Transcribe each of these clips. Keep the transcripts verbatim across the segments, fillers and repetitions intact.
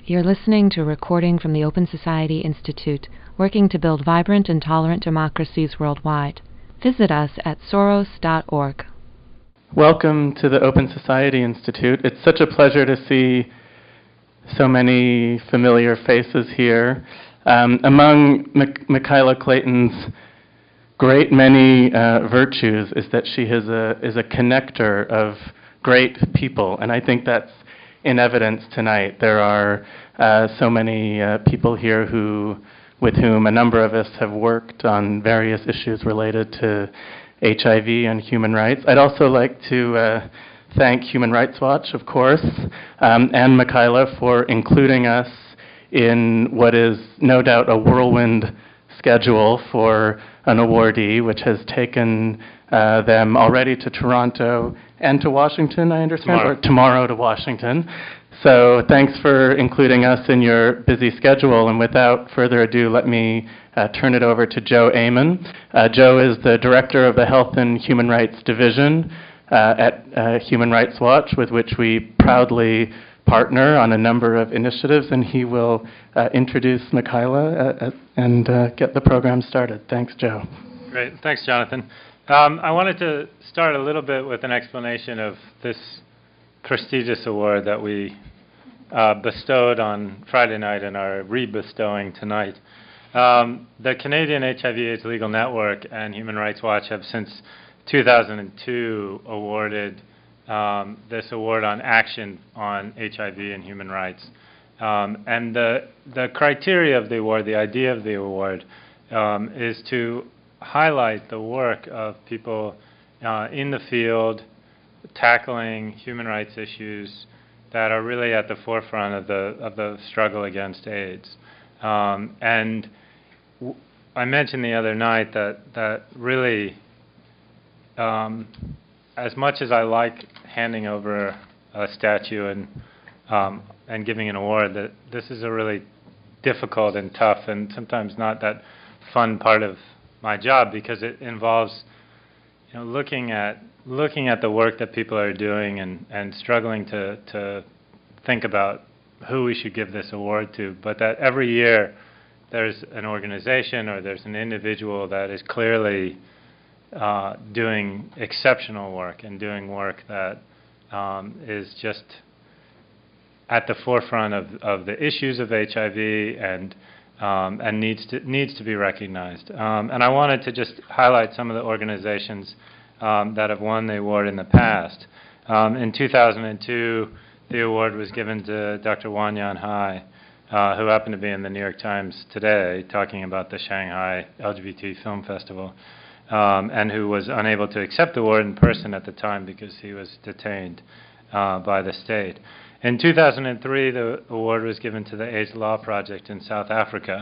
You're listening to a recording from the Open Society Institute, working to build vibrant and tolerant democracies worldwide. Visit us at soros dot org. Welcome to the Open Society Institute. It's such a pleasure to see so many familiar faces here. Um, among M- Michaela Clayton's great many uh, virtues is that she is a, is a connector of great people, and I think that's in evidence tonight. There are uh, so many uh, people here who, with whom a number of us have worked on various issues related to H I V and human rights. I'd also like to uh, thank Human Rights Watch, of course, um, and Michaela for including us in what is no doubt a whirlwind schedule for an awardee, which has taken uh, them already to Toronto and to Washington, I understand, tomorrow. or tomorrow to Washington. So thanks for including us in your busy schedule. And without further ado, let me uh, turn it over to Joe Amon. Uh, Joe is the director of the Health and Human Rights Division uh, at uh, Human Rights Watch, with which we proudly partner on a number of initiatives, and he will uh, introduce Michaela uh, and uh, get the program started. Thanks, Joe. Great. Thanks, Jonathan. Um, I wanted to start a little bit with an explanation of this prestigious award that we uh, bestowed on Friday night and are re-bestowing tonight. Um, the Canadian H I V AIDS Legal Network and Human Rights Watch have since two thousand two awarded um, this award on action on H I V and human rights. Um, and the, the criteria of the award, the idea of the award, um, is to highlight the work of people uh, in the field tackling human rights issues that are really at the forefront of the of the struggle against AIDS. Um, and w- I mentioned the other night that that really, um, as much as I like handing over a statue and um, and giving an award, that this is a really difficult and tough and sometimes not that fun part of my job, because it involves, you know, looking at looking at the work that people are doing and, and struggling to, to think about who we should give this award to, but that every year there's an organization or there's an individual that is clearly uh, doing exceptional work and doing work that um, is just at the forefront of, of the issues of H I V and Um, and needs to needs to be recognized. Um, and I wanted to just highlight some of the organizations um, that have won the award in the past. Um, in two thousand two, the award was given to Doctor Wan Yan Hai, uh, who happened to be in the New York Times today talking about the Shanghai L G B T Film Festival, um, and who was unable to accept the award in person at the time because he was detained uh, by the state. In two thousand three, the award was given to the AIDS Law Project in South Africa.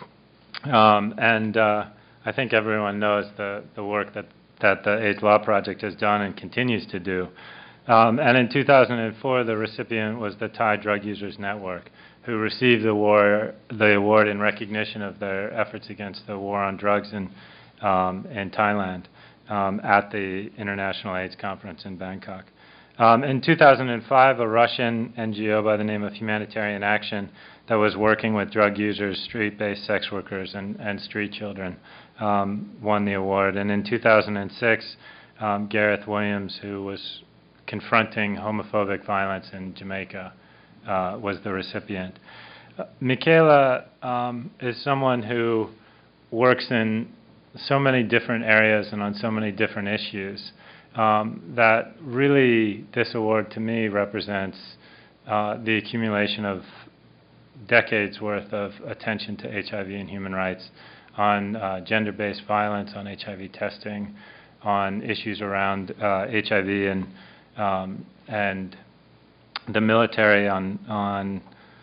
Um, and uh, I think everyone knows the, the work that, that the AIDS Law Project has done and continues to do. Um, and in two thousand four, the recipient was the Thai Drug Users Network, who received the, war, the award in recognition of their efforts against the war on drugs in, um, in Thailand um, at the International AIDS Conference in Bangkok. Um, in two thousand five, a Russian N G O by the name of Humanitarian Action that was working with drug users, street-based sex workers, and, and street children um, won the award. And in two thousand six, um, Gareth Williams, who was confronting homophobic violence in Jamaica, uh, was the recipient. Uh, Michaela um, is someone who works in so many different areas and on so many different issues. Um, that really, this award to me represents uh, the accumulation of decades worth of attention to H I V and human rights, on uh, gender-based violence, on H I V testing, on issues around uh, H I V and um, and the military, on on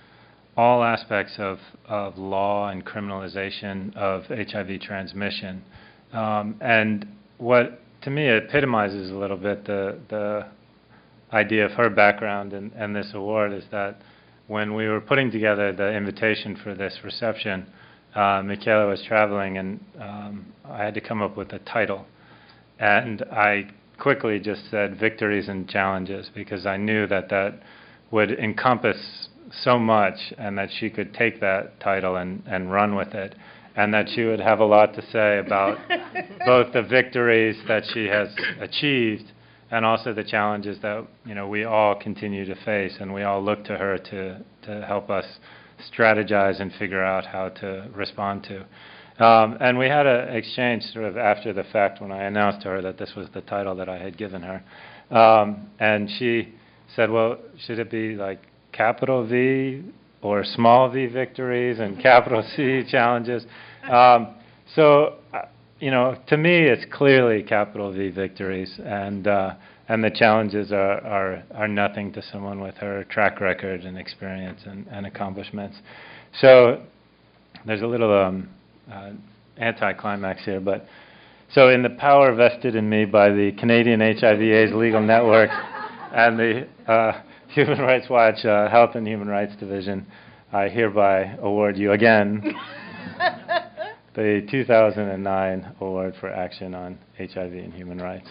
all aspects of, of law and criminalization of H I V transmission. Um, and what to me epitomizes a little bit the the idea of her background and, and this award is that when we were putting together the invitation for this reception, uh, Michaela was traveling, and um, I had to come up with a title. And I quickly just said victories and challenges, because I knew that that would encompass so much, and that she could take that title and, and run with it, and that she would have a lot to say about both the victories that she has achieved and also the challenges that, you know, we all continue to face, and we all look to her to, to help us strategize and figure out how to respond to. Um, and we had an exchange sort of after the fact when I announced to her that this was the title that I had given her. Um, and she said, well, should it be like capital V or small v victories and capital C challenges? Um, so, uh, you know, to me, it's clearly capital V victories, and uh, and the challenges are, are, are nothing to someone with her track record and experience and, and accomplishments. So there's a little um, uh, anticlimax here, but so in the power vested in me by the Canadian H I V AIDS Legal Network and the uh, Human Rights Watch uh, Health and Human Rights Division, I hereby award you again the two thousand nine Award for Action on H I V and Human Rights.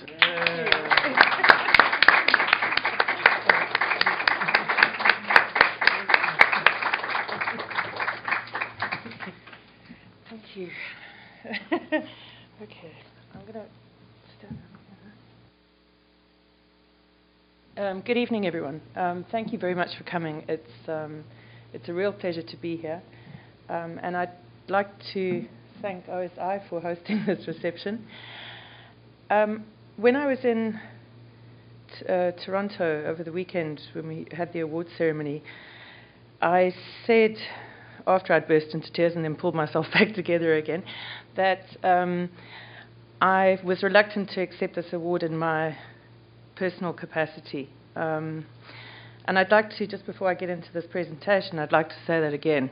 Thank you. Okay, I'm going to stand up. Um, good evening, everyone. Um, thank you very much for coming. It's um, it's a real pleasure to be here, um, and I'd like to thank O S I for hosting this reception. Um, when I was in t- uh, Toronto over the weekend when we had the awards ceremony, I said, after I'd burst into tears and then pulled myself back together again, that um, I was reluctant to accept this award in my personal capacity. Um, and I'd like to, just before I get into this presentation, I'd like to say that again.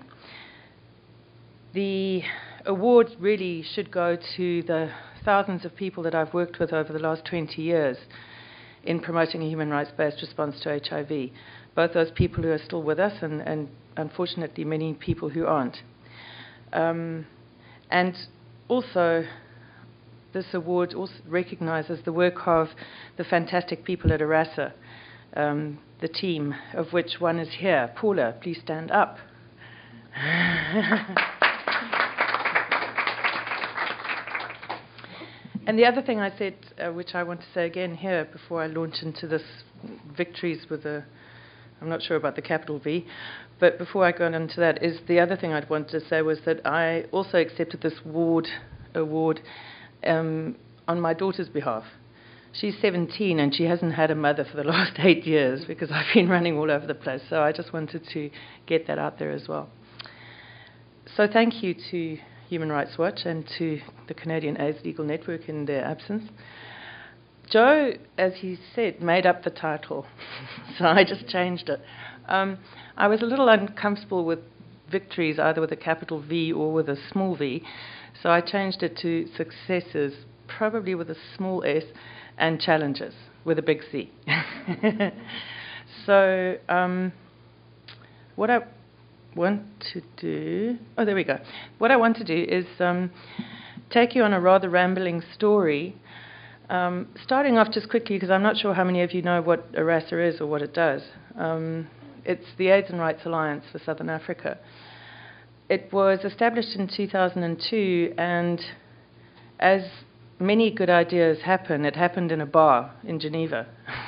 The award really should go to the thousands of people that I've worked with over the last twenty years in promoting a human rights-based response to H I V, both those people who are still with us and, and unfortunately many people who aren't. Um, and also, this award also recognizes the work of the fantastic people at ERASA, um, the team of which one is here. Paula, please stand up. And the other thing I said, uh, which I want to say again here before I launch into this victories with a, I'm not sure about the capital V, but before I go into that, is the other thing I'd wanted to say was that I also accepted this award, award um, on my daughter's behalf. She's seventeen and she hasn't had a mother for the last eight years because I've been running all over the place. So I just wanted to get that out there as well. So thank you to Human Rights Watch and to the Canadian AIDS Legal Network in their absence. Joe, as he said, made up the title, so I just changed it. Um, I was a little uncomfortable with victories, either with a capital V or with a small v, so I changed it to successes, probably with a small s, and challenges with a big C. So um, what I want to do, oh, there we go. What I want to do is um, take you on a rather rambling story, um, starting off just quickly, because I'm not sure how many of you know what ERASA is or what it does. Um, it's the AIDS and Rights Alliance for Southern Africa. It was established in two thousand two, and as many good ideas happen, it happened in a bar in Geneva.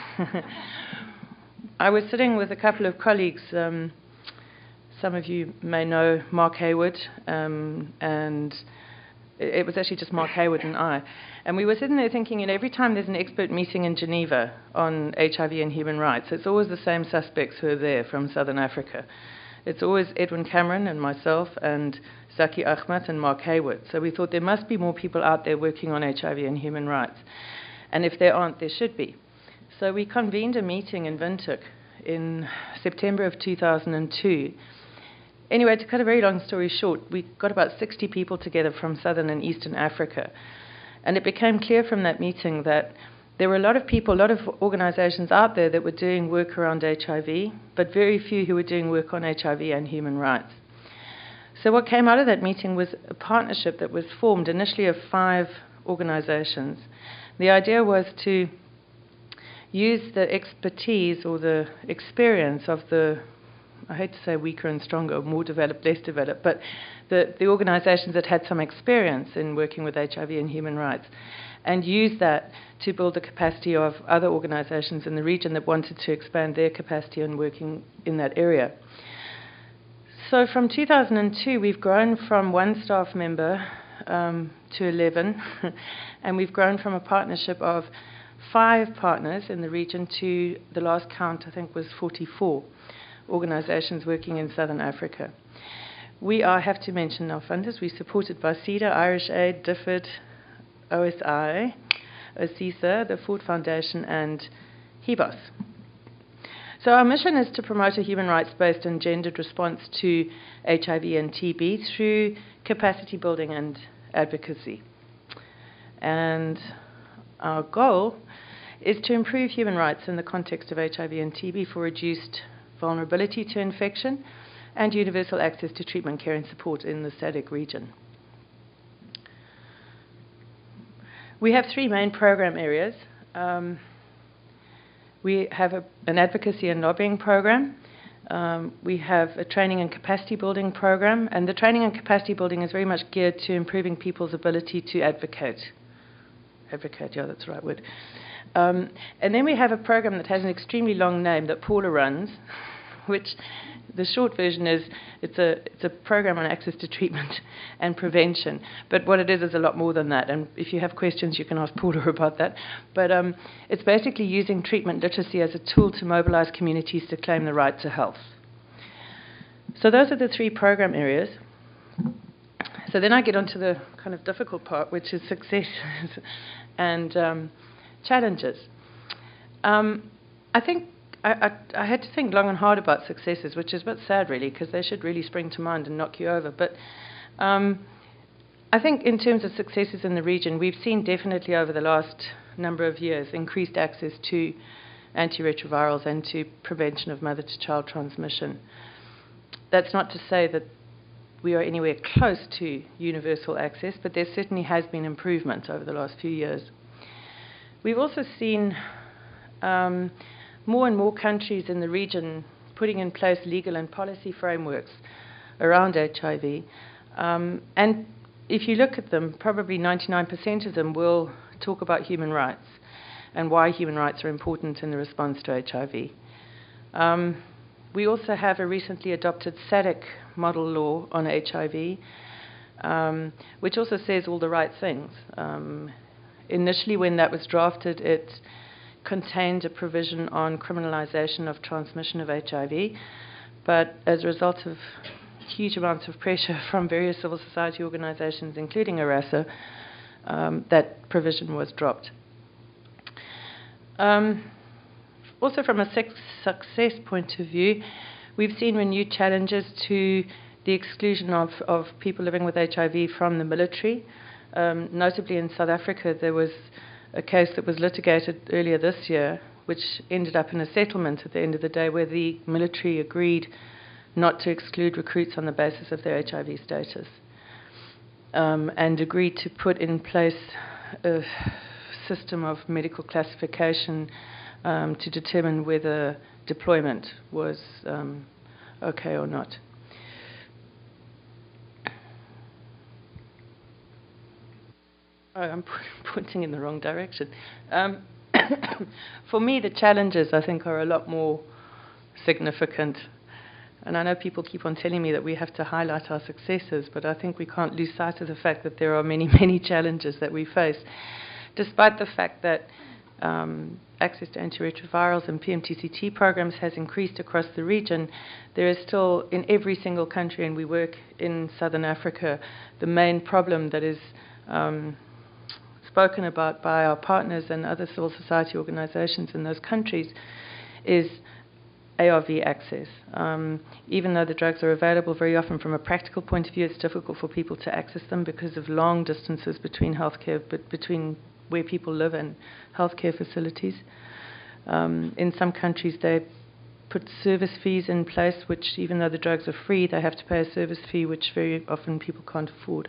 I was sitting with a couple of colleagues. Um, some of you may know Mark Hayward, um, and it, it was actually just Mark Hayward and I. And we were sitting there thinking, you know, every time there's an expert meeting in Geneva on H I V and human rights, it's always the same suspects who are there from Southern Africa. It's always Edwin Cameron and myself and Zaki Ahmed and Mark Hayward. So we thought there must be more people out there working on H I V and human rights. And if there aren't, there should be. So we convened a meeting in Windhoek in September of two thousand two. Anyway, to cut a very long story short, we got about sixty people together from Southern and Eastern Africa. And it became clear from that meeting that there were a lot of people, a lot of organizations out there that were doing work around H I V, but very few who were doing work on H I V and human rights. So what came out of that meeting was a partnership that was formed initially of five organizations. The idea was to use the expertise or the experience of the I hate to say weaker and stronger, more developed, less developed, but the, the organizations that had some experience in working with H I V and human rights, and use that to build the capacity of other organizations in the region that wanted to expand their capacity in working in that area. So from two thousand two, we've grown from one staff member um, to eleven, and we've grown from a partnership of five partners in the region to the last count, I think, was forty-four organizations working in Southern Africa. We are, I have to mention our funders. We're supported by CEDA, Irish Aid, D F I D, O S I, OSISA, the Ford Foundation, and H E B O S. So our mission is to promote a human rights-based and gendered response to H I V and T B through capacity building and advocacy. And our goal is to improve human rights in the context of H I V and T B for reduced vulnerability to infection and universal access to treatment, care and support in the S A D C region. We have three main program areas. Um, we have a, an advocacy and lobbying program. Um, we have a training and capacity building program, and the training and capacity building is very much geared to improving people's ability to advocate. Advocate, yeah, that's the right word. Um, and then we have a program that has an extremely long name that Paula runs, which the short version is it's a it's a program on access to treatment and prevention. But what it is is a lot more than that. And if you have questions, you can ask Paula about that. But um, it's basically using treatment literacy as a tool to mobilize communities to claim the right to health. So those are the three program areas. So then I get onto the kind of difficult part, which is success and um, challenges. Um, I think I, I, I had to think long and hard about successes, which is a bit sad, really, because they should really spring to mind and knock you over. But um, I think in terms of successes in the region, we've seen definitely over the last number of years increased access to antiretrovirals and to prevention of mother-to-child transmission. That's not to say that we are anywhere close to universal access, but there certainly has been improvement over the last few years. We've also seen um, more and more countries in the region putting in place legal and policy frameworks around H I V. Um, and if you look at them, probably ninety-nine percent of them will talk about human rights and why human rights are important in the response to H I V. Um, we also have a recently adopted S A D C model law on H I V, um, which also says all the right things. Um, initially, when that was drafted, it contained a provision on criminalization of transmission of H I V, but as a result of huge amounts of pressure from various civil society organizations, including ARASA, um, that provision was dropped. Um, also, from a success point of view, we've seen renewed challenges to the exclusion of, of people living with H I V from the military. Um, notably in South Africa, there was a case that was litigated earlier this year, which ended up in a settlement at the end of the day, where the military agreed not to exclude recruits on the basis of their H I V status, um, and agreed to put in place a system of medical classification um, to determine whether deployment was um, okay or not. Oh, I'm pointing in the wrong direction. Um, for me, the challenges, I think, are a lot more significant. And I know people keep on telling me that we have to highlight our successes, but I think we can't lose sight of the fact that there are many, many challenges that we face. Despite the fact that um, access to antiretrovirals and P M T C T programs has increased across the region, there is still, in every single country, and we work in Southern Africa, the main problem that is um, spoken about by our partners and other civil society organizations in those countries is A R V access. Um, even though the drugs are available, very often from a practical point of view, it's difficult for people to access them because of long distances between healthcare, but between where people live and healthcare facilities. Um, in some countries, they put service fees in place, which, even though the drugs are free, they have to pay a service fee, which very often people can't afford.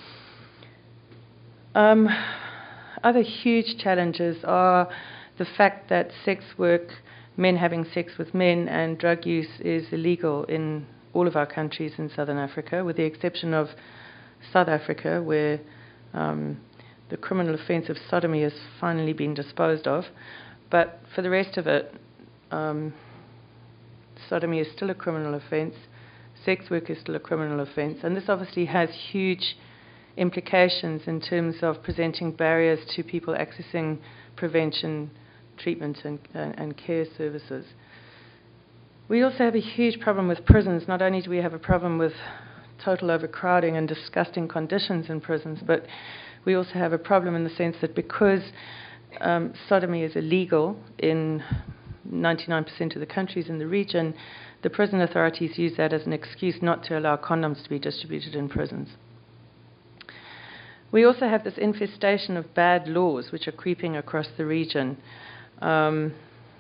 Um, other huge challenges are the fact that sex work men having sex with men, and drug use is illegal in all of our countries in Southern Africa, with the exception of South Africa, where um, the criminal offence of sodomy has finally been disposed of. But for the rest of it, um, sodomy is still a criminal offence, sex work is still a criminal offence, and this obviously has huge implications in terms of presenting barriers to people accessing prevention, treatment and, and, and care services. We also have a huge problem with prisons. Not only do we have a problem with total overcrowding and disgusting conditions in prisons, but we also have a problem in the sense that because um, sodomy is illegal in ninety-nine percent of the countries in the region, the prison authorities use that as an excuse not to allow condoms to be distributed in prisons. We also have this infestation of bad laws which are creeping across the region. Um,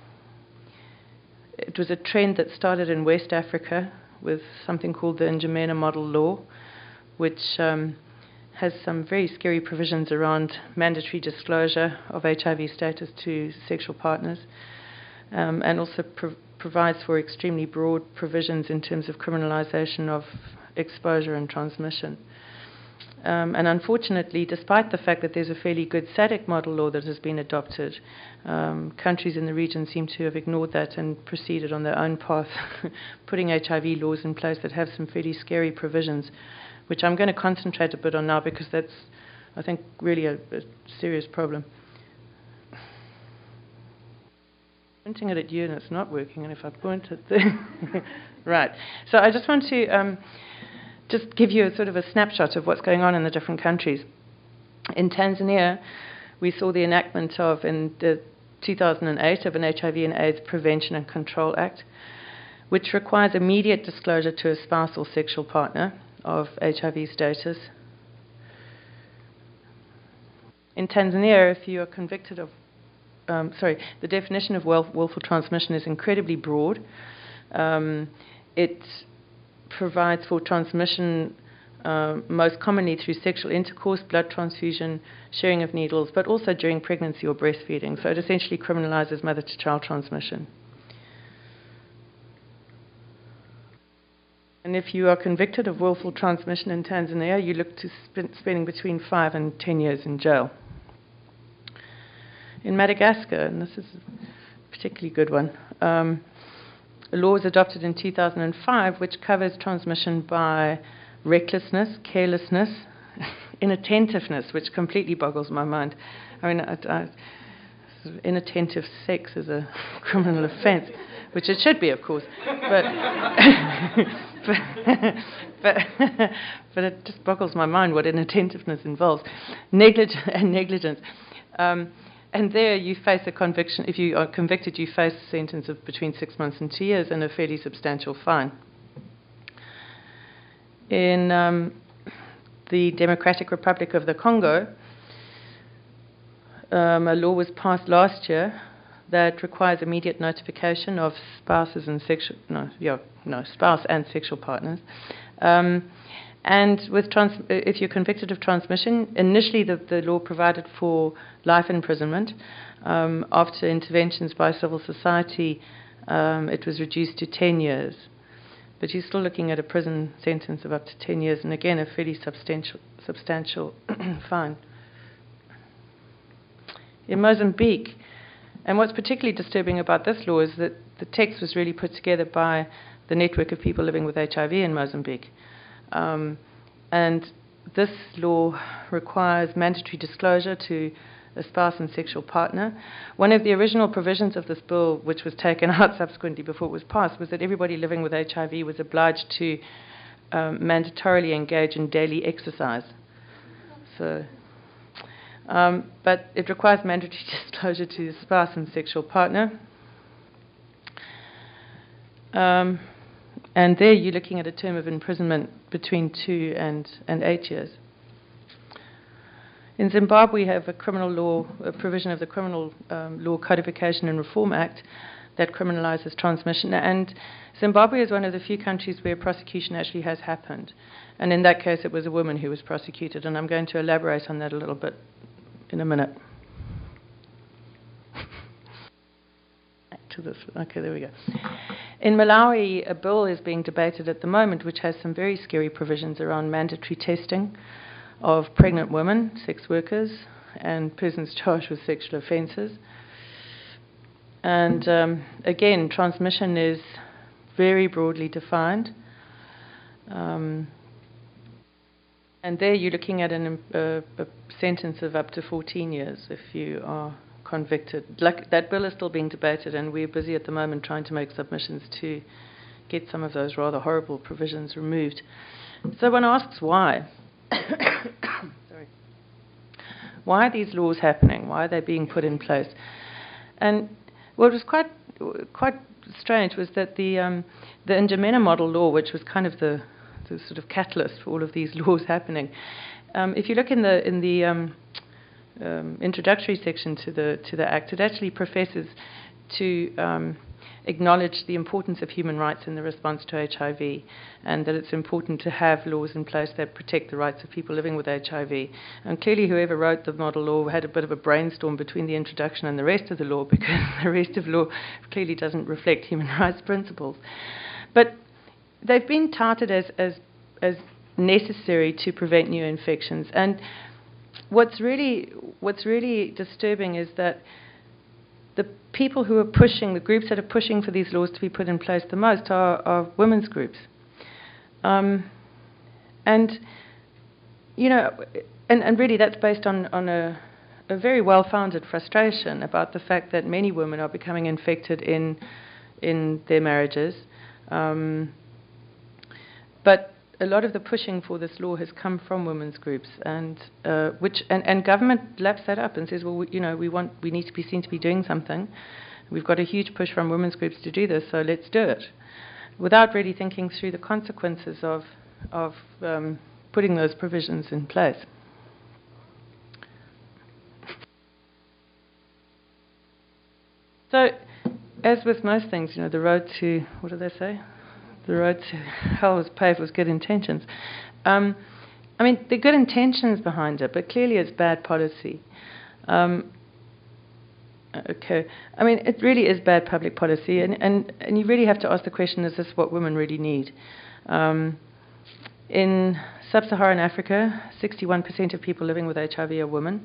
it was a trend that started in West Africa with something called the N'Djamena Model Law, which um, has some very scary provisions around mandatory disclosure of H I V status to sexual partners, um, and also pro- provides for extremely broad provisions in terms of criminalization of exposure and transmission. Um, and unfortunately, despite the fact that there's a fairly good S A D C model law that has been adopted, um, countries in the region seem to have ignored that and proceeded on their own path, putting H I V laws in place that have some fairly scary provisions, which I'm going to concentrate a bit on now because that's, I think, really a, a serious problem. Pointing it at you and it's not working, and if I point it there... Right. So I just want to... Um, just give you a sort of a snapshot of what's going on in the different countries. In Tanzania, we saw the enactment of, in the two thousand eight, of an H I V and AIDS Prevention and Control Act, which requires immediate disclosure to a spouse or sexual partner of H I V status. In Tanzania, if you are convicted of, um, sorry, the definition of will- willful transmission is incredibly broad. Um, it provides for transmission uh, most commonly through sexual intercourse, blood transfusion, sharing of needles, but also during pregnancy or breastfeeding. So it essentially criminalizes mother-to-child transmission. And if you are convicted of willful transmission in Tanzania, you look to sp- spending between five and ten years in jail. In Madagascar, and this is a particularly good one, um, a law was adopted in two thousand five which covers transmission by recklessness, carelessness, inattentiveness, which completely boggles my mind. I mean, I, I, inattentive sex is a criminal offence, which it should be, of course, but but, but, but it just boggles my mind what inattentiveness involves. Neglig- and negligence. Um, And there you face a conviction. If you are convicted, you face a sentence of between six months and two years and a fairly substantial fine. In um, the Democratic Republic of the Congo, um, a law was passed last year that requires immediate notification of spouses and sexual no, yeah, no spouse and sexual partners. Um, And with trans- if you're convicted of transmission, initially the, the law provided for life imprisonment. Um, after interventions by civil society, um, it was reduced to ten years. But you're still looking at a prison sentence of up to ten years, and again, a fairly substantial, substantial fine. In Mozambique, and what's particularly disturbing about this law is that the text was really put together by the network of people living with H I V in Mozambique. Um, and this law requires mandatory disclosure to a spouse and sexual partner. One of the original provisions of this bill, which was taken out subsequently before it was passed, was that everybody living with H I V was obliged to um, mandatorily engage in daily exercise. So, um, but it requires mandatory disclosure to the spouse and sexual partner. Um, And there you're looking at a term of imprisonment between two and, and eight years. In Zimbabwe, we have a criminal law, a provision of the Criminal um, Law Codification and Reform Act that criminalizes transmission. And Zimbabwe is one of the few countries where prosecution actually has happened. And in that case, it was a woman who was prosecuted. And I'm going to elaborate on that a little bit in a minute. to this. Okay, there we go. In Malawi, a bill is being debated at the moment which has some very scary provisions around mandatory testing of pregnant women, sex workers, and persons charged with sexual offences. And um, again, transmission is very broadly defined. Um, and there you're looking at an, uh, a sentence of up to fourteen years if you are convicted. Like, that bill is still being debated, and we're busy at the moment trying to make submissions to get some of those rather horrible provisions removed. So one asks why. Sorry. Why are these laws happening? Why are they being put in place? And what was quite quite strange was that the um, the N'Djamena model law, which was kind of the, the sort of catalyst for all of these laws happening, um, if you look in the in the um, um, introductory section to the to the Act, it actually professes to um, acknowledge the importance of human rights in the response to H I V, and that it's important to have laws in place that protect the rights of people living with H I V. And clearly whoever wrote the model law had a bit of a brainstorm between the introduction and the rest of the law, because the rest of the law clearly doesn't reflect human rights principles. But they've been touted as, as, as necessary to prevent new infections. And what's really, what's really disturbing is that the people who are pushing, the groups that are pushing for these laws to be put in place the most are, are women's groups. Um, and, you know, and, and really that's based on, on a, a very well-founded frustration about the fact that many women are becoming infected in, in their marriages. Um, but a lot of the pushing for this law has come from women's groups, and uh, which and, and government laps that up and says, well, we, you know, we want we need to be seen to be doing something. We've got a huge push from women's groups to do this, so let's do it, without really thinking through the consequences of of um, putting those provisions in place. So, as with most things, you know, the road to, what do they say? The road to hell was paved with good intentions. Um, I mean, there are good intentions behind it, but clearly it's bad policy. Um, okay. I mean, it really is bad public policy, and, and, and you really have to ask the question, is this what women really need? Um, in sub-Saharan Africa, sixty-one percent of people living with H I V are women.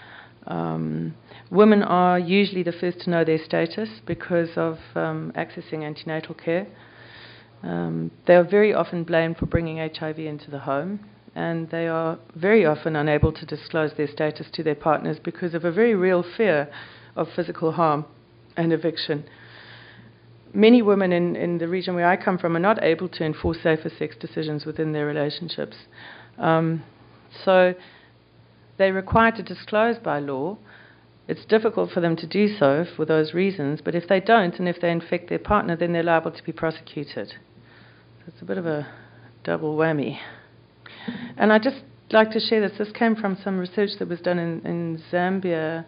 Um, women are usually the first to know their status because of um, accessing antenatal care. Um, they are very often blamed for bringing H I V into the home, and they are very often unable to disclose their status to their partners because of a very real fear of physical harm and eviction. Many women in, in the region where I come from are not able to enforce safer sex decisions within their relationships. Um, so they're required to disclose by law. It's difficult for them to do so for those reasons, but if they don't, and if they infect their partner, then they're liable to be prosecuted. It's a bit of a double whammy. And I'd just like to share this. This came from some research that was done in, in Zambia,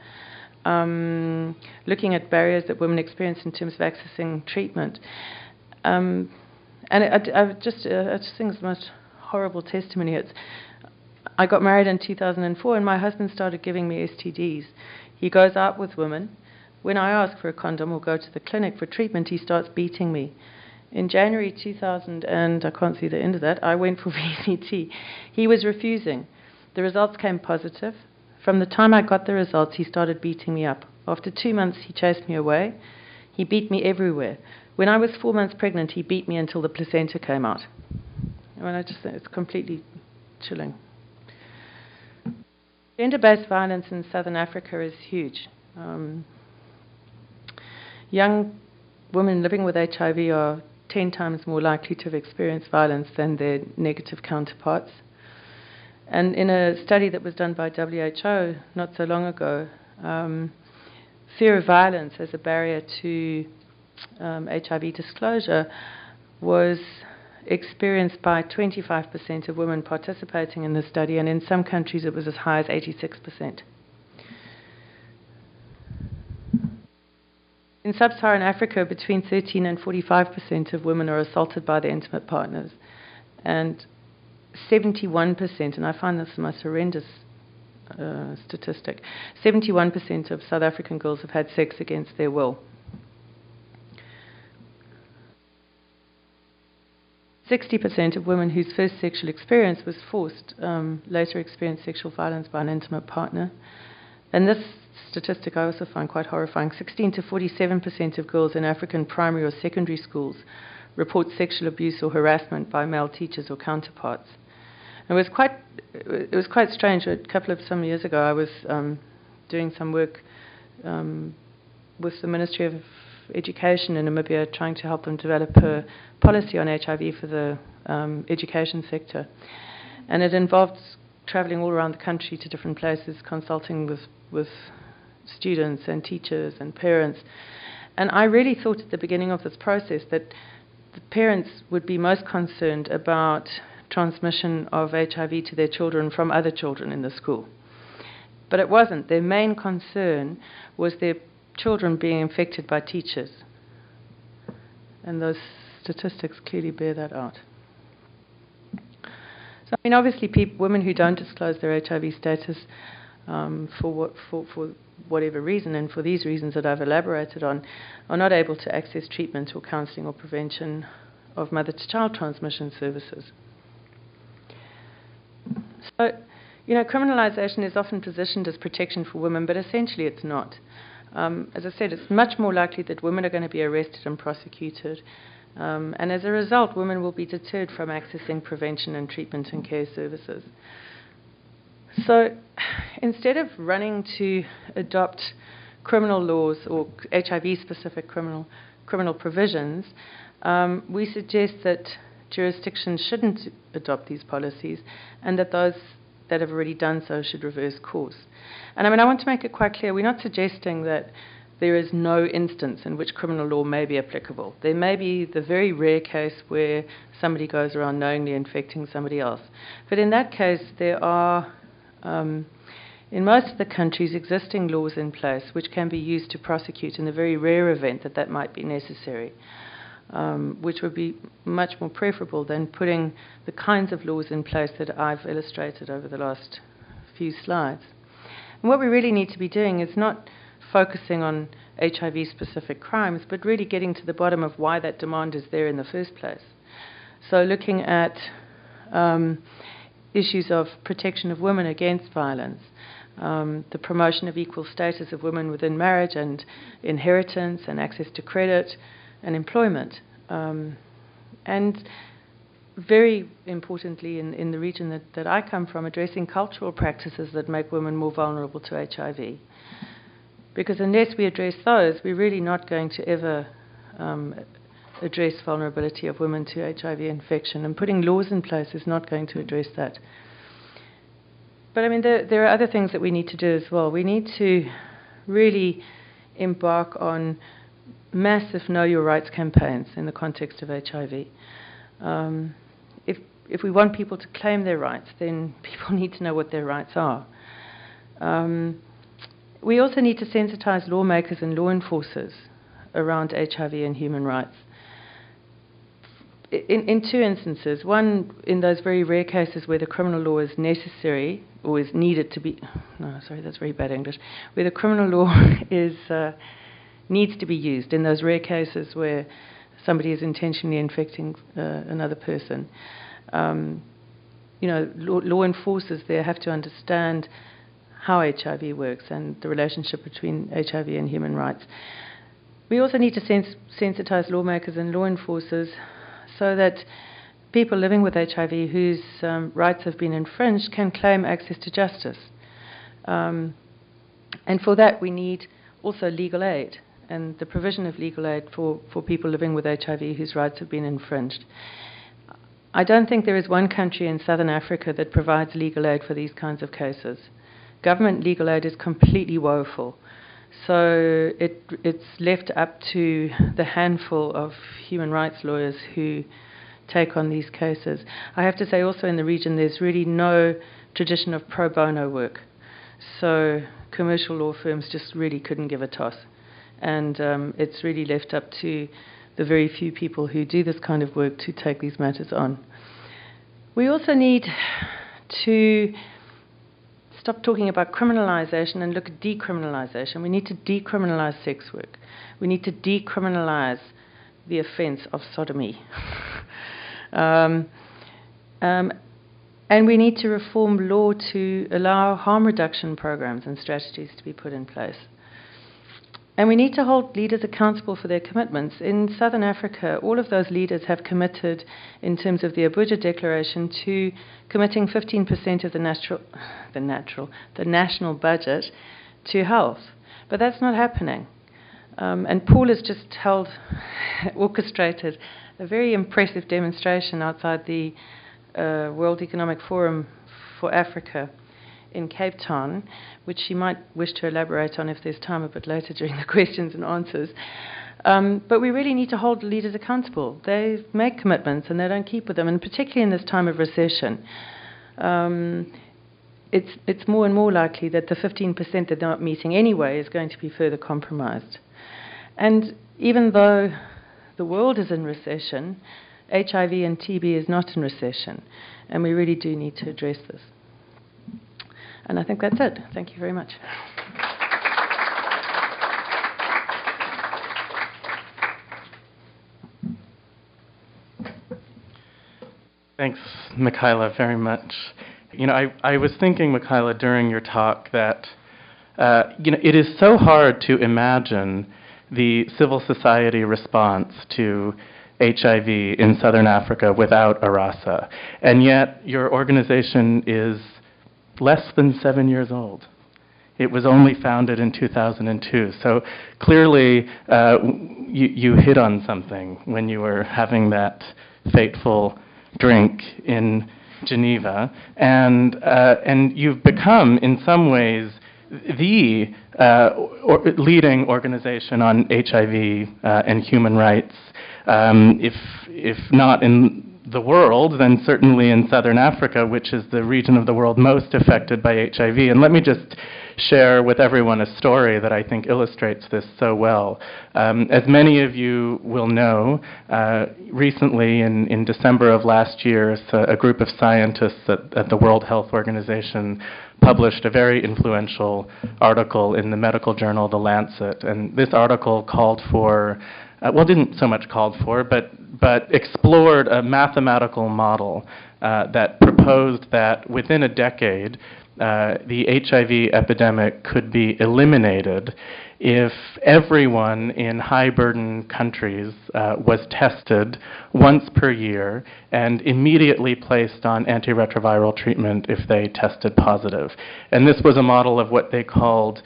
um, looking at barriers that women experience in terms of accessing treatment. Um, and it, I, I just, uh, I just think it's the most horrible testimony. It's, I got married in two thousand four, and my husband started giving me S T Ds. He goes out with women. When I ask for a condom or go to the clinic for treatment, he starts beating me. In January two thousand, and I can't see the end of that, I went for V C T. He was refusing. The results came positive. From the time I got the results, he started beating me up. After two months, he chased me away. He beat me everywhere. When I was four months pregnant, he beat me until the placenta came out. I mean, I just think it's completely chilling. Gender-based violence in Southern Africa is huge. Um, young women living with H I V are ten times more likely to have experienced violence than their negative counterparts. And in a study that was done by W H O not so long ago, um, fear of violence as a barrier to um, H I V disclosure was experienced by twenty-five percent of women participating in the study, and in some countries it was as high as eighty-six percent. In sub-Saharan Africa, between thirteen and forty-five percent of women are assaulted by their intimate partners, and seventy-one percent, and I find this the most horrendous uh, statistic, seventy-one percent of South African girls have had sex against their will. sixty percent of women whose first sexual experience was forced um, later experienced sexual violence by an intimate partner. And this statistic I also find quite horrifying. sixteen to forty-seven percent of girls in African primary or secondary schools report sexual abuse or harassment by male teachers or counterparts. It was quite, it was quite strange. A couple of some years ago, I was um, doing some work um, with the Ministry of Education in Namibia, trying to help them develop a policy on H I V for the um, education sector. And it involved traveling all around the country to different places, consulting with, with students and teachers and parents. And I really thought at the beginning of this process that the parents would be most concerned about transmission of H I V to their children from other children in the school. But it wasn't. Their main concern was their children being infected by teachers. And those statistics clearly bear that out. So, I mean, obviously, people, women who don't disclose their H I V status um, for, what, for, for whatever reason, and for these reasons that I've elaborated on, are not able to access treatment or counselling or prevention of mother-to-child transmission services. So, you know, criminalisation is often positioned as protection for women, but essentially it's not. Um, as I said, it's much more likely that women are going to be arrested and prosecuted. Um, and as a result, women will be deterred from accessing prevention and treatment and care services. So instead of running to adopt criminal laws or H I V-specific criminal, criminal provisions, um, we suggest that jurisdictions shouldn't adopt these policies, and that those that have already done so should reverse course. And I mean, I want to make it quite clear, we're not suggesting that there is no instance in which criminal law may be applicable. There may be the very rare case where somebody goes around knowingly infecting somebody else. But in that case, there are, um, in most of the countries, existing laws in place which can be used to prosecute in the very rare event that that might be necessary. Um, which would be much more preferable than putting the kinds of laws in place that I've illustrated over the last few slides. And what we really need to be doing is not focusing on H I V-specific crimes, but really getting to the bottom of why that demand is there in the first place. So looking at um, issues of protection of women against violence, um, the promotion of equal status of women within marriage and inheritance and access to credit, and employment. Um, and very importantly, in, in the region that, that I come from, addressing cultural practices that make women more vulnerable to H I V. Because unless we address those, we're really not going to ever um, address vulnerability of women to H I V infection. And putting laws in place is not going to address that. But I mean, there, there are other things that we need to do as well. We need to really embark on massive Know Your Rights campaigns in the context of H I V. Um, if, if we want people to claim their rights, then people need to know what their rights are. Um, we also need to sensitize lawmakers and law enforcers around H I V and human rights. In, in two instances, one in those very rare cases where the criminal law is necessary or is needed to be, no, sorry, that's very bad English, where the criminal law is uh, needs to be used in those rare cases where somebody is intentionally infecting uh, another person. Um, you know, law, law enforcers there have to understand how H I V works and the relationship between H I V and human rights. We also need to sens- sensitize lawmakers and law enforcers so that people living with H I V whose um, rights have been infringed can claim access to justice. Um, and for that we need also legal aid and the provision of legal aid for, for people living with H I V whose rights have been infringed. I don't think there is one country in southern Africa that provides legal aid for these kinds of cases. Government legal aid is completely woeful. So it, it's left up to the handful of human rights lawyers who take on these cases. I have to say also in the region there's really no tradition of pro bono work. So commercial law firms just really couldn't give a toss. And um, it's really left up to the very few people who do this kind of work to take these matters on. We also need to stop talking about criminalization and look at decriminalization. We need to decriminalize sex work. We need to decriminalize the offense of sodomy. Um, um, and we need to reform law to allow harm reduction programs and strategies to be put in place. And we need to hold leaders accountable for their commitments. In Southern Africa, all of those leaders have committed, in terms of the Abuja Declaration, to committing fifteen percent of the natural, the natural, the national budget to health. But that's not happening. Um, and Paul has just held, orchestrated a very impressive demonstration outside the uh, World Economic Forum for Africa in Cape Town, which she might wish to elaborate on if there's time a bit later during the questions and answers. Um, but we really need to hold leaders accountable. They make commitments and they don't keep with them, and particularly in this time of recession. Um, it's, it's more and more likely that the fifteen percent that they're not meeting anyway is going to be further compromised. And even though the world is in recession, H I V and T B is not in recession, and we really do need to address this. And I think that's it. Thank you very much. Thanks, Michaela, very much. You know, I, I was thinking, Michaela, during your talk that, uh, you know, it is so hard to imagine the civil society response to H I V in Southern Africa without ARASA. And yet your organization is less than seven years old. It was only founded in two thousand two. So clearly uh, you, you hit on something when you were having that fateful drink in Geneva. And, uh, and you've become, in some ways, the uh, or leading organization on H I V uh, and human rights, um, if, if not in the world, then certainly in Southern Africa, which is the region of the world most affected by H I V. And let me just share with everyone a story that I think illustrates this so well. Um, as many of you will know, uh, recently in, in December of last year, so a group of scientists at, at the World Health Organization published a very influential article in the medical journal The Lancet. And this article called for Uh, well, didn't so much called for, but, but explored a mathematical model uh, that proposed that within a decade, uh, the H I V epidemic could be eliminated if everyone in high-burden countries uh, was tested once per year and immediately placed on antiretroviral treatment if they tested positive. And this was a model of what they called,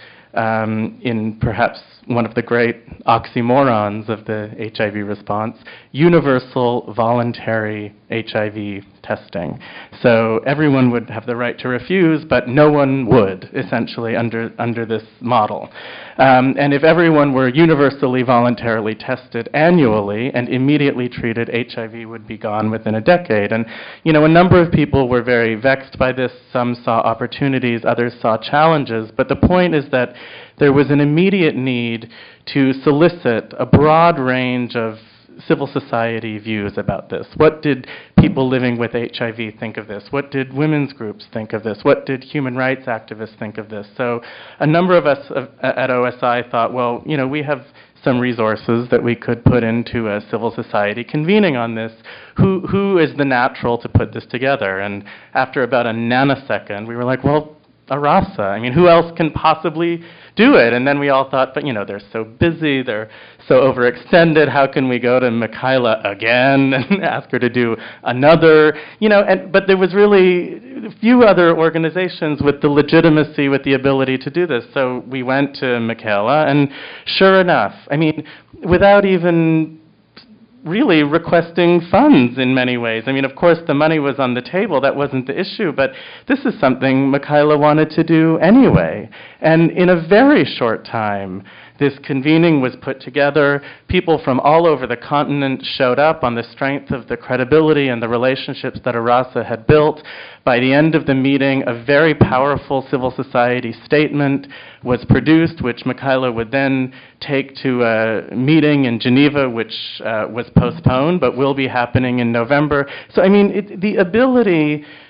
um, in perhaps one of the great oxymorons of the H I V response, universal voluntary H I V testing. So everyone would have the right to refuse, but no one would, essentially, under, under this model. Um, and if everyone were universally voluntarily tested annually and immediately treated, H I V would be gone within a decade. And, you know, a number of people were very vexed by this. Some saw opportunities, others saw challenges. But the point is that there was an immediate need to solicit a broad range of civil society views about this. What did people living with H I V think of this? What did women's groups think of this? What did human rights activists think of this? So a number of us uh, at O S I thought, well, you know, we have some resources that we could put into a civil society convening on this. Who, who is the natural to put this together? And after about a nanosecond, we were like, well, ARASA. I mean, who else can possibly do it? And then we all thought, but, you know, they're so busy, they're so overextended, how can we go to Michaela again and ask her to do another? You know, and, but there was really few other organizations with the legitimacy, with the ability to do this. So we went to Michaela, and sure enough, I mean, without even really requesting funds in many ways. I mean, of course, the money was on the table. That wasn't the issue. But this is something Michaela wanted to do anyway. And in a very short time, this convening was put together. People from all over the continent showed up on the strength of the credibility and the relationships that ARASA had built. By the end of the meeting, a very powerful civil society statement was produced, which Michaela would then take to a meeting in Geneva, which uh, was postponed, but will be happening in November. So, I mean, it, the ability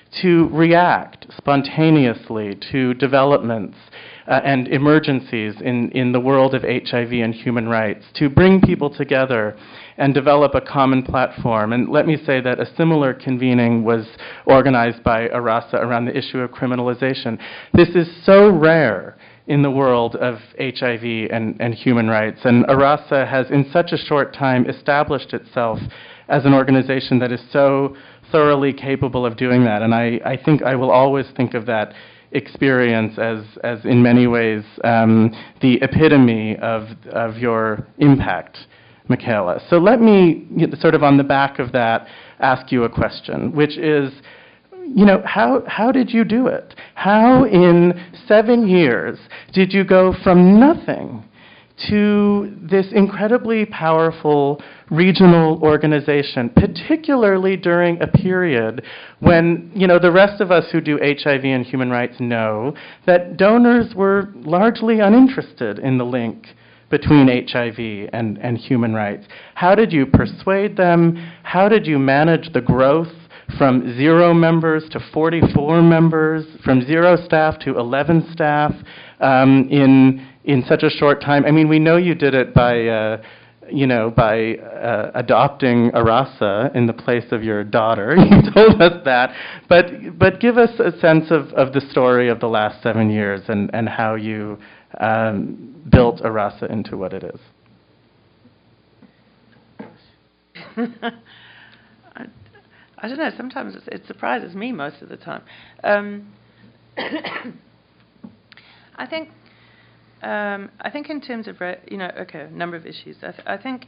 to react spontaneously to developments uh, and emergencies in, in the world of H I V and human rights, to bring people together and develop a common platform. And let me say that a similar convening was organized by ARASA around the issue of criminalization. This is so rare in the world of H I V and, and human rights, and ARASA has in such a short time established itself as an organization that is so thoroughly capable of doing that. And I, I think I will always think of that experience as, as in many ways, um, the epitome of, of your impact, Michaela. So let me, sort of on the back of that, ask you a question, which is, you know, how, how did you do it? How in seven years did you go from nothing to this incredibly powerful regional organization, particularly during a period when, you know, the rest of us who do H I V and human rights know that donors were largely uninterested in the link between H I V and, and human rights? How did you persuade them? How did you manage the growth from zero members to forty-four members, from zero staff to eleven staff um, in in such a short time? I mean, we know you did it by, uh, you know, by uh, adopting ARASA in the place of your daughter. You told us that, but but give us a sense of, of the story of the last seven years and and how you um, built ARASA into what it is. I, I don't know. Sometimes it, it surprises me most of the time. Um, I think. Um, I think in terms of, you know, okay, a number of issues. I, th- I think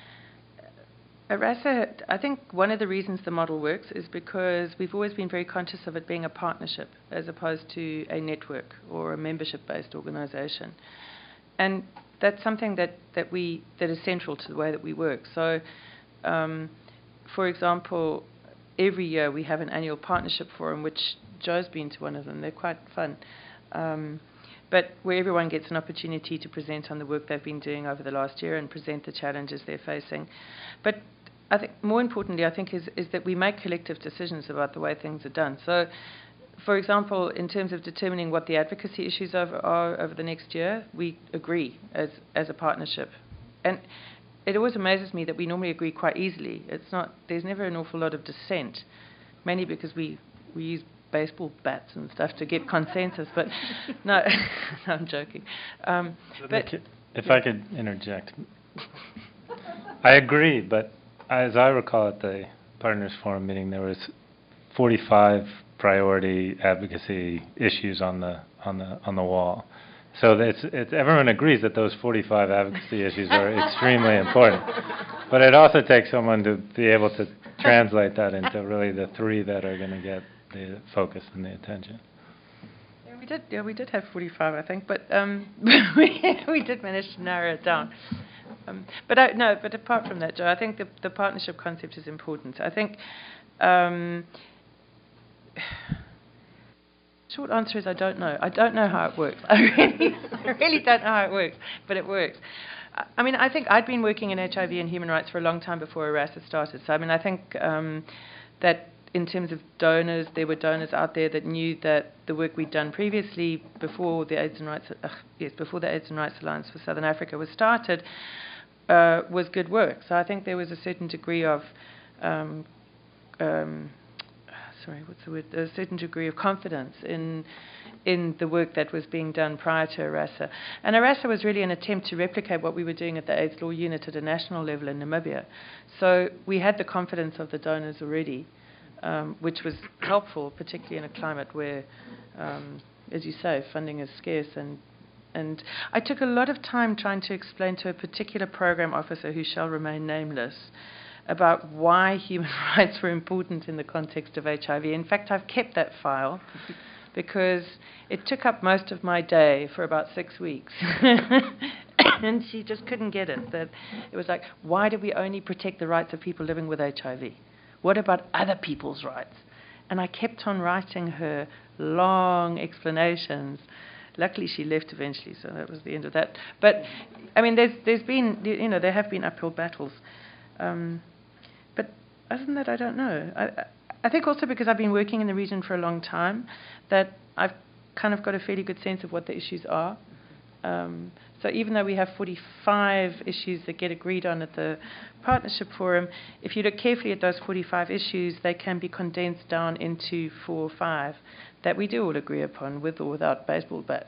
ARASA, I think one of the reasons the model works is because we've always been very conscious of it being a partnership as opposed to a network or a membership-based organization. And that's something that, that we that is central to the way that we work. So, um, for example, every year we have an annual partnership forum, which Joe's been to one of them. They're quite fun. Um, but where everyone gets an opportunity to present on the work they've been doing over the last year and present the challenges they're facing. But I think more importantly, I think, is, is that we make collective decisions about the way things are done. So, for example, in terms of determining what the advocacy issues are, are over the next year, we agree as, as a partnership. And it always amazes me that we normally agree quite easily. It's not, there's never an awful lot of dissent, mainly because we, we use baseball bats and stuff to get consensus, but no, no, I'm joking. Um, but if I could interject, I agree, but as I recall at the Partners Forum meeting, there was forty-five priority advocacy issues on the on the on the wall. So it's, it's everyone agrees that those forty-five advocacy issues are extremely important, but it also takes someone to be able to translate that into really the three that are going to get the focus and the attention. Yeah, we did. Yeah, we did have forty-five, I think, but um, we, we did manage to narrow it down. Um, but I, no, but apart from that, Joe, I think the, the partnership concept is important. I think. Um, short answer is I don't know. I don't know how it works. I really, I really don't know how it works, but it works. I, I mean, I think I'd been working in H I V and human rights for a long time before ARASA started. So I mean, I think um, that. In terms of donors, there were donors out there that knew that the work we'd done previously, before the AIDS and Rights, uh, yes, before the AIDS and Rights Alliance for Southern Africa was started, uh, was good work. So I think there was a certain degree of, um, um, sorry, what's the word? A certain degree of confidence in in the work that was being done prior to ARASA. And ARASA was really an attempt to replicate what we were doing at the AIDS Law Unit at a national level in Namibia. So we had the confidence of the donors already. Um, which was helpful, particularly in a climate where, um, as you say, funding is scarce. And and I took a lot of time trying to explain to a particular program officer who shall remain nameless about why human rights were important in the context of H I V. In fact, I've kept that file because it took up most of my day for about six weeks. And she just couldn't get it. That it was like, why do we only protect the rights of people living with H I V? What about other people's rights? And I kept on writing her long explanations. Luckily, she left eventually, so that was the end of that. But, I mean, there's there's been, you know, there have been uphill battles. Um, but other than that, I don't know. I, I think also because I've been working in the region for a long time, that I've kind of got a fairly good sense of what the issues are. Um, so even though we have forty-five issues that get agreed on at the Partnership Forum, if you look carefully at those forty-five issues, they can be condensed down into four or five that we do all agree upon, with or without baseball bats.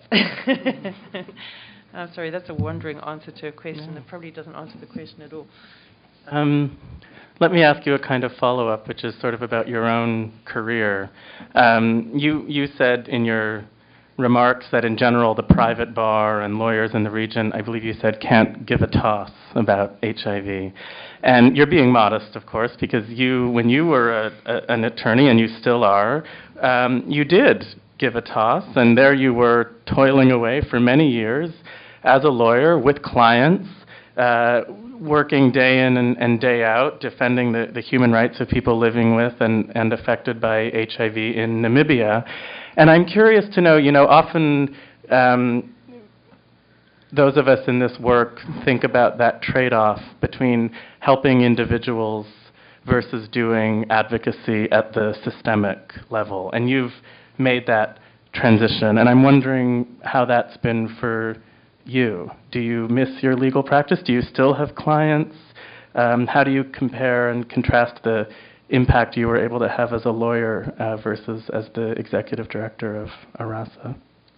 I'm sorry, that's a wandering answer to a question Yeah. that probably doesn't answer the question at all. Um, let me ask you a kind of follow-up, which is sort of about your own career. Um, you, you said in your remarks that in general the private bar and lawyers in the region, I believe you said, can't give a toss about H I V. And you're being modest, of course, because you, when you were a, a, an attorney, and you still are, um, you did give a toss, and there you were toiling away for many years as a lawyer with clients, uh, working day in and, and day out, defending the, the human rights of people living with and, and affected by H I V in Namibia. And I'm curious to know, you know, often um, those of us in this work think about that trade-off between helping individuals versus doing advocacy at the systemic level. And you've made that transition, and I'm wondering how that's been for you. Do you miss your legal practice? Do you still have clients? Um, how do you compare and contrast the impact you were able to have as a lawyer uh, versus as the executive director of ARASA?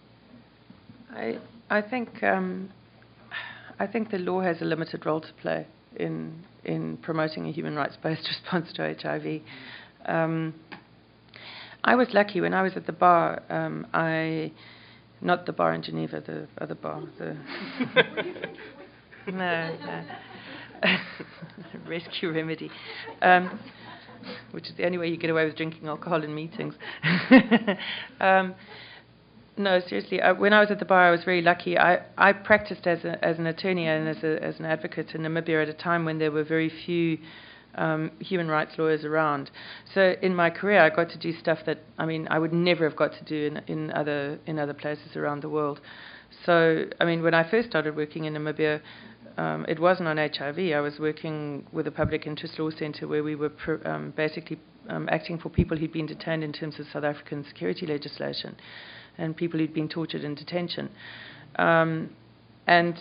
I I think um, I think the law has a limited role to play in in promoting a human rights-based response to H I V. Um, I was lucky when I was at the bar. Um, I Not the bar in Geneva, the other bar. The no, no. Rescue Remedy, um, which is the only way you get away with drinking alcohol in meetings. um, no, seriously, I, when I was at the bar, I was very lucky. I, I practiced as, a, as an attorney and as, a, as an advocate in Namibia at a time when there were very few Um, human rights lawyers around. So in my career, I got to do stuff that, I mean, I would never have got to do in, in other in other places around the world. So, I mean, when I first started working in Namibia, um, it wasn't on H I V. I was working with a public interest law centre where we were pr- um, basically um, acting for people who'd been detained in terms of South African security legislation and people who'd been tortured in detention. Um, and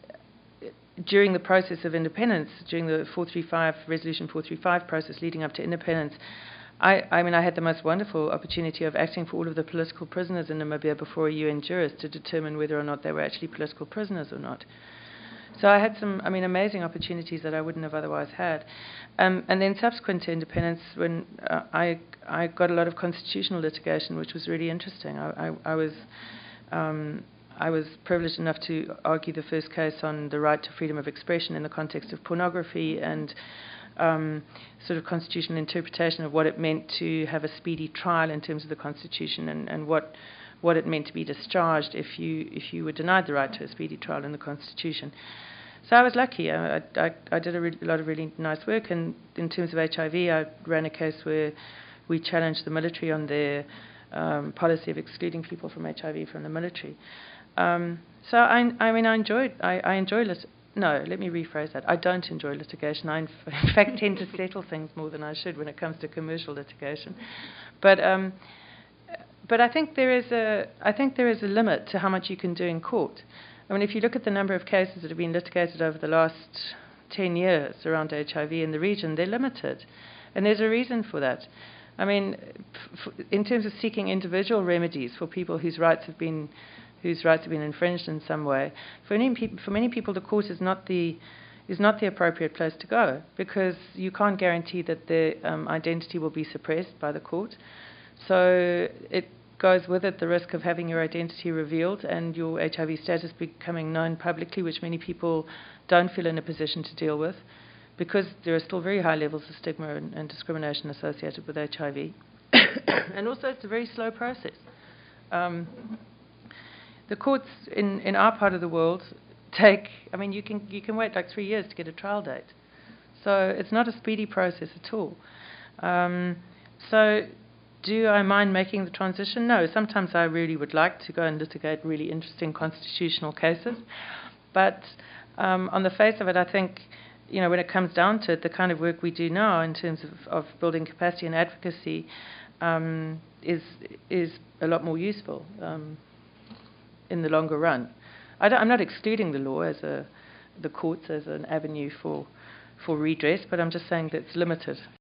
during the process of independence, during the four thirty-five Resolution four thirty-five process leading up to independence, I, I mean, I had the most wonderful opportunity of acting for all of the political prisoners in Namibia before a U N jurist to determine whether or not they were actually political prisoners or not. So I had some, I mean, amazing opportunities that I wouldn't have otherwise had. Um, and then subsequent to independence, when uh, I I got a lot of constitutional litigation, which was really interesting. I, I, I was um, I was privileged enough to argue the first case on the right to freedom of expression in the context of pornography and um, sort of constitutional interpretation of what it meant to have a speedy trial in terms of the Constitution and, and what what it meant to be discharged if you if you were denied the right to a speedy trial in the Constitution. So I was lucky. I, I, I did a, re- a lot of really nice work, and in terms of H I V, I ran a case where we challenged the military on their um, policy of excluding people from H I V from the military. Um, so I, I mean, I enjoyed. I, I enjoy lit. No, let me rephrase that. I don't enjoy litigation. I, in, f- in fact, tend to settle things more than I should when it comes to commercial litigation. But, um, but I think there is a. I think there is a limit to how much you can do in court. I mean, if you look at the number of cases that have been litigated over the last ten years around H I V in the region, they're limited, and there's a reason for that. I mean, f- in terms of seeking individual remedies for people whose rights have been whose rights have been infringed in some way, for many people, for many people, the court is not the is not the appropriate place to go because you can't guarantee that their um, identity will be suppressed by the court. So it goes with it the risk of having your identity revealed and your H I V status becoming known publicly, which many people don't feel in a position to deal with, because there are still very high levels of stigma and, and discrimination associated with H I V. And also it's a very slow process. Um, the courts in, in our part of the world take, I mean, you can you can wait like three years to get a trial date. So it's not a speedy process at all. Um, so do I mind making the transition? No, sometimes I really would like to go and litigate really interesting constitutional cases. But um, on the face of it, I think you know, when it comes down to it, the kind of work we do now in terms of, of building capacity and advocacy um, is is a lot more useful um, in the longer run. I don't, I'm not excluding the law as a the courts as an avenue for for redress, but I'm just saying that it's limited.